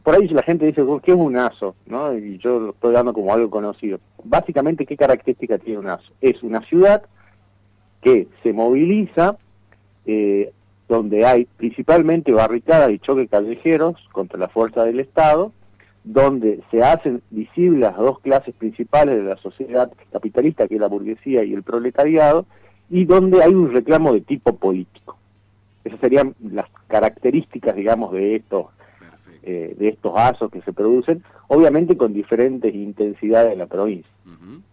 por ahí la gente dice, ¿qué es un ASO? ¿No? Y yo lo estoy dando como algo conocido. Básicamente, ¿qué característica tiene un ASO? Es una ciudad que se moviliza, donde hay principalmente barricadas y choques callejeros contra la fuerza del Estado, donde se hacen visibles las dos clases principales de la sociedad capitalista, que es la burguesía y el proletariado, y donde hay un reclamo de tipo político. Esas serían las características, digamos, de estos ASOs que se producen, obviamente con diferentes intensidades en la provincia.